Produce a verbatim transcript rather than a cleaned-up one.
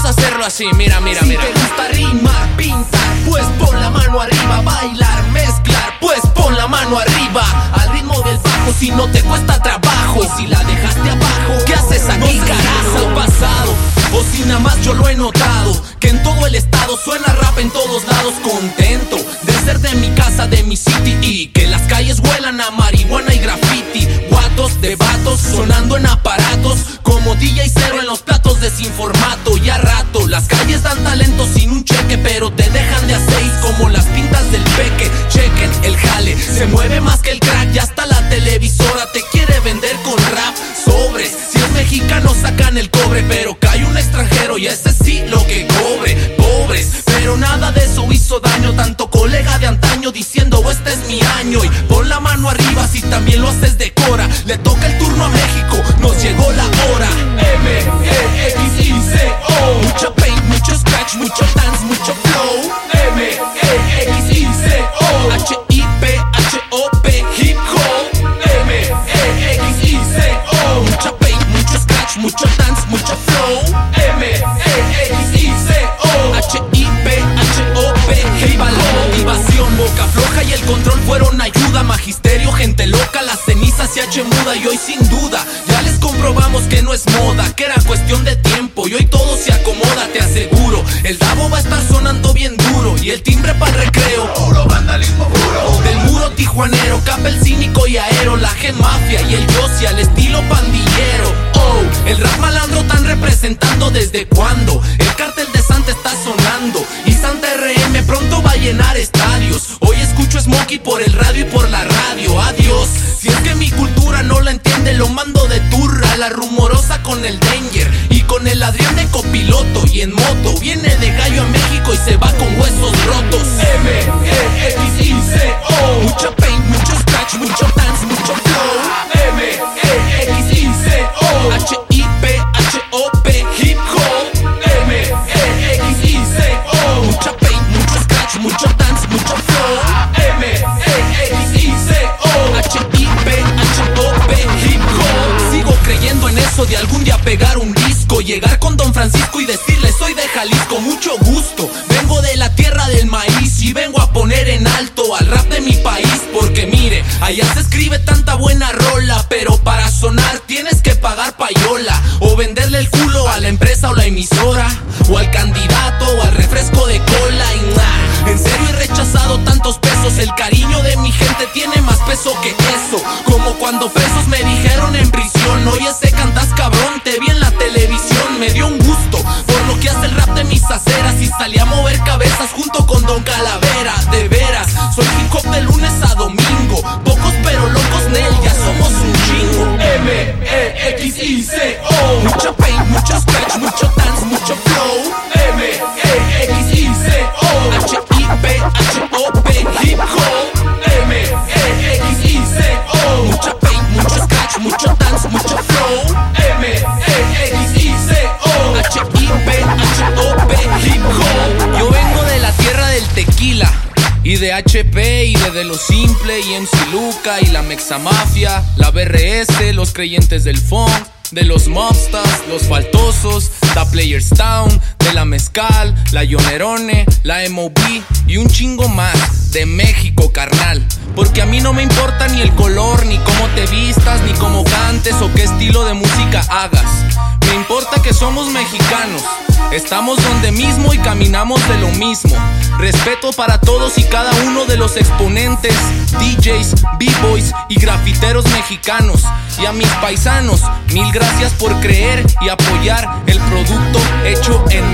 a hacerlo así, mira, mira, si mira. Si te gusta rimar, pintar, pues pon la mano arriba. Bailar, mezclar, pues pon la mano arriba. Al ritmo del bajo, si no te cuesta trabajo. Y si la dejaste abajo, ¿qué haces aquí, no sé carajo? Si ha pasado, o si nada más yo lo he notado, que en todo el estado suena rap en todos lados. Contento de ser de mi casa, de mi city, y que las calles huelan a marihuana y graffiti. Guatos de vatos sonando en aparatos, como D J Cero en los platos de sin formato. Y a rato las calles dan talento sin un cheque, pero te dejan de a seis como las pintas del peque. Chequen el jale, se mueve más que el crack. Ya hasta la televisora te quiere vender con rap. Sobres, si es mexicano sacan el cobre, pero cae un extranjero y ese sí lo que cobre. Pobres, pero nada de eso hizo daño. Tanto colega de antaño diciendo oh, este es mi año. Y pon la mano arriba si también lo haces de cora. Le toca el turno a México, nos llegó la hora. M, E, X, I, C, O. Mucho paint, mucho scratch, mucho dance, mucho flow. M, E, X, I, C, O. H, I, P, H, O, P, hip hop. M, E, X, I, C, O. Mucho paint, mucho scratch, mucho dance, mucho flow. M, E, X, I, C, O. H, I, P, H, O, P, hip hop. La motivación, boca floja y el control fueron ayuda. Magisterio, gente loca, la ceniza se hache muda. Y hoy sin duda ya les comprobamos que no es moda, que era cuestión de tiempo y hoy todo se acomoda. Te aseguro, el Davo va a estar sonando bien duro y el timbre para el recreo. Puro vandalismo puro. Del muro tijuanero, Capa el cínico y aero, la G-Mafia y el Yossi al estilo pandillero. Oh, el rap malandro tan representando desde cuando el cártel de Santa está sonando y Santa R M pronto va a llenar estadios. Hoy escucho Smokey por el radio y por la radio. Adiós, si es que mi cultura no la entiende, lo mando de turra. La rumorosa con el Danger y con el Adrián de copiloto. Y en moto viene de Gallo a México y se va con huesos rotos. M, E, X, I, C, O. Mucho paint, mucho scratch, mucho dance, mucho flow. M, E, X, I, C, O. H, I, P, H, O, P, hip hop. M, E, X, I, C, O. Mucho paint, mucho scratch, mucho dance, mucho flow. M, E, X, I, C, O. H, I, P, H, O, P, hip hop. Sigo creyendo en eso de algún día pegar un disco, llegar con Don Francisco y decirle soy de Jalisco. Mucho gusto, vengo de la tierra del maíz y vengo a poner en alto al rap de mi país. Porque mire, allá se escribe tanta buena rola, pero para sonar tienes que pagar payola o venderle el culo a la empresa o la emisora, o al candidato o al refresco de cola. Y nah, en serio he rechazado tantos pesos. El cariño de mi gente tiene más peso que eso. Como cuando presos me dijeron en prisión oye, ese cantas cabrón, te vi en la televisión. Me dio un gusto por lo que hace el rap de mis aceras y salí a mover cabezas junto con Don Calavera. De veras, soy hip hop de lunes a domingo. Pocos pero locos, Nel, ya somos un chingo. M, E, X, I, C, O. Mucho paint, mucho scratch, mucho dance, mucho flow. M, E, X, I, C, O. H, I, P, H, O, P, hip hop. M, E, X, I, C, O. Mucho paint, mucho scratch, mucho dance, mucho flow. M, E, X, I, C, O. H, I, P, H, O, P, hip hop. Yo vengo de la tierra del tequila y de H P y de De Lo Simple y M C Luca y la Mexa Mafia, la B R S, los creyentes del funk, de los mobsters, los faltosos, The Players Town, de la Mezcal, la Yonerone, la M O B y un chingo más de México, carnal. Porque a mí no me importa ni el color, ni cómo te vistas, ni cómo cantes o qué estilo de música hagas. Me importa que somos mexicanos, estamos donde mismo y caminamos de lo mismo. Respeto para todos y cada uno de los exponentes, D Js, B-boys y grafiteros mexicanos. Y a mis paisanos, mil gracias por creer y apoyar el producto hecho en